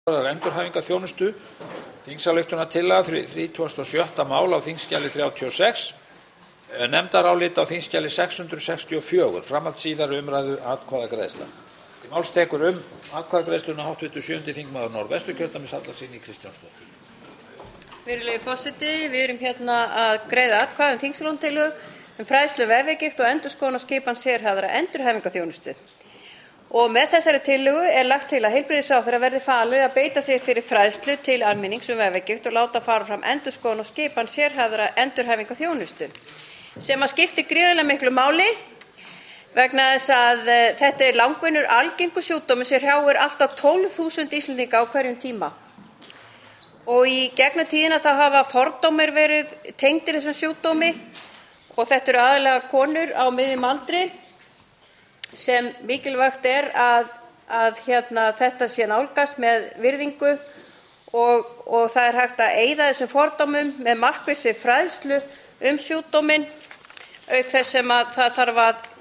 endurhæfingarþjónustu. Þingsályktunartillaga fyrir 37. mál á þingskjali 36. Nefndarálit á þingskjali 664. Framhald síðari umræðu atkvæðagreiðsla. Til máls tekur atkvæðagreiðsluna hv. 7. þingmaður Norðvesturkjördæmis Halla Signý Kristjánsdóttir. Virðulegi forseti, við erum hérna að greiða atkvæði þingsályktunartillögu fræðslu vefjagigt og endurskoðun á skipan sérhæfðra endurhæfingarþjónustu. Og með þessari tillögu lagt til að heilbrigðisráðherra verði falið að beita sér fyrir fræðslu til almennings vefjagigt og láta fara fram endurskoðun á skipan sérhæfðra endurhæfingarþjónustu, sem skiptir gríðarlega miklu máli vegna þess að þetta langvinnur algengur sjúkdómur sem hrjáir allt að 12.000 Íslendinga á hverjum tíma. Og í gegnum tíðina þá hafa fordómar verið tengdir þessum sjúkdómi og þetta eru aðallega konur á miðjum aldri sem mikilvægt að þetta sé nálgast með virðingu og það hægt að eyða þessum fordómum með markvissri fræðslu sjúkdóminn, auk þess sem að það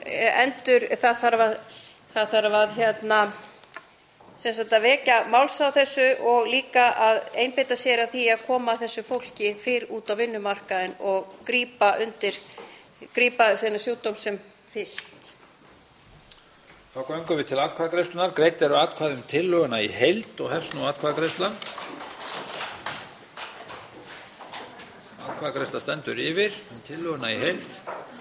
þarf að vekja máls á þessu og líka að einbeita sér að því að koma þessu fólki fyrr út á vinnumarkaðinn og grípa þennan sjúkdóm sem fyrst. Þá göngum við til atkvæðagreiðslunnar. Greidd eru atkvæði tillöguna í heild og hefst nú atkvæðagreiðslan. Atkvæðagreiðsla stendur yfir tillöguna í heild.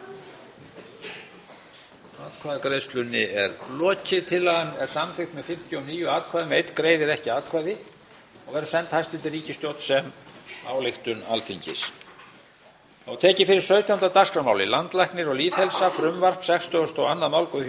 Atkvæðagreiðslunni lokið. Tillagan samþykkt með 59 atkvæðum, 1 greiðir ekki atkvæði og verður send hæstv. Ríkisstjórn sem ályktun Alþingis. Þá tekið fyrir 17. dagskrármáli, landlæknir og lýðheilsa, frumvarp 62. mál